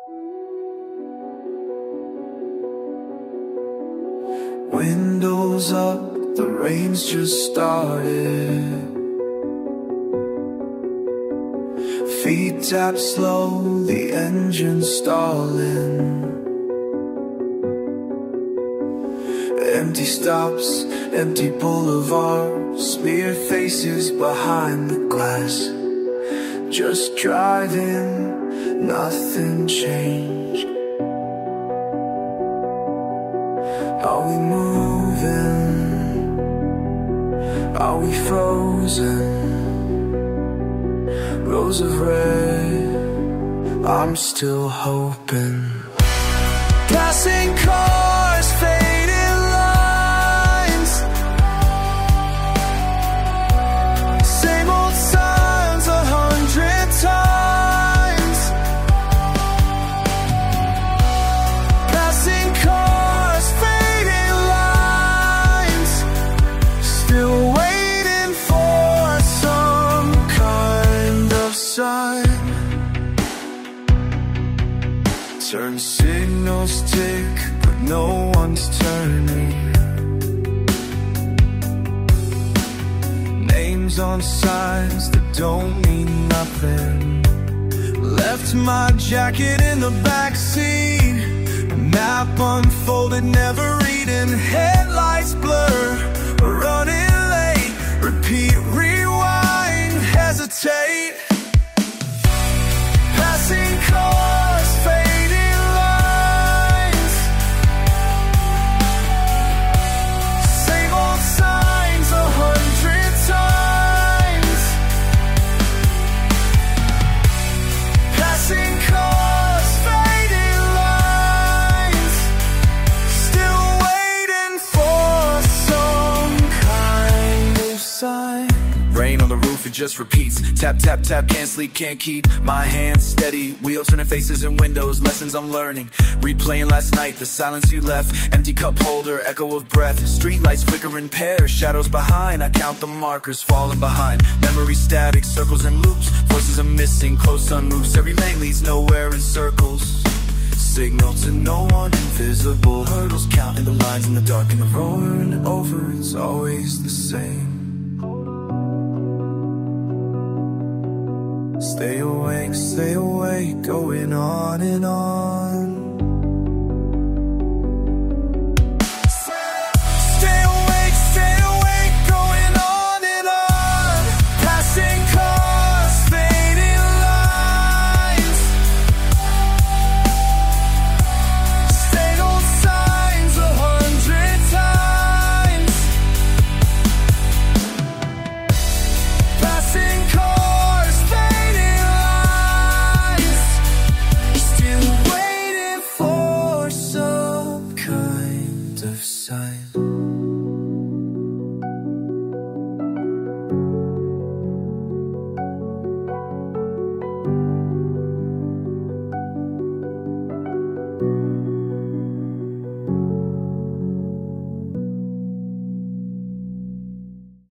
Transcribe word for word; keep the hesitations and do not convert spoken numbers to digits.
Windows up, the rain's just started. Feet tap slow, the engine's stalling. Empty stops, empty boulevards, smeared faces behind the glass. Just driving, nothing changed. Are we moving? Are we frozen? Rows of red, I'm still hoping. Passing cars, fading lines, same old signs a hundred times. Passing cars, fading lines, still waiting for some kind of sign. Turn signals tick, but no one's turning. Names on signs that don't mean nothing. Left my jacket in the backseat, map unfolded, never reading. Headlights blur, running late. Repeat, rewind, hesitate. Passing cars, fading lines, same old signs a hundred times. Passing cars, fading lines, still waiting for some kind of sign. Rain on the roof, it just repeats. Tap, tap, tap, can't sleep, can't keep my hands steady. Wheels turning faces and windows, lessons I'm learning. Replaying last night, the silence you left. Empty cup holder, echo of breath. Street lights flicker in pairs, shadows behind. I count the markers falling behind. Memory static, circles and loops. Voices are missing, closed sunroofs. Every lane leads nowhere in circles. Signal to no one invisible. Hurdles counting the lines in the dark, and the roaring over, it's always the same. Stay awake, stay awake, going on and on. Stay awake, stay awake, going on and on. Passing cars, fading lines, same old signs a hundred times. Passing cars, fading lines, still waiting for some kind of sign.